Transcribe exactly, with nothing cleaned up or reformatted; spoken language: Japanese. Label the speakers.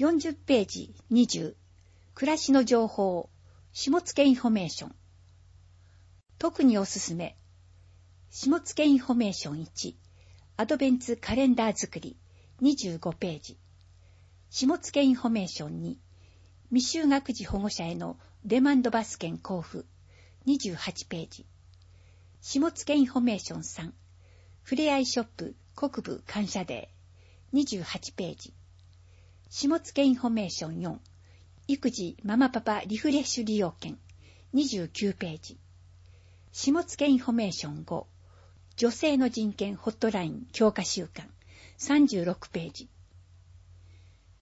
Speaker 1: よんじゅっページにじゅう、暮らしの情報、下野インフォメーション。特におすすめ、下野インフォメーションいち、アドベンツカレンダー作り、にじゅうごページ。下野インフォメーションに、未就学児保護者へのデマンドバス券交付、にじゅうはちページ。下野インフォメーションさん、ふれあいショップ国部感謝デー、にじゅうはちページ。下野インフォメーションよん、育児ママパパリフレッシュ利用券、にじゅうきゅうページ。下野インフォメーションご、女性の人権ホットライン強化週間、さんじゅうろくページ。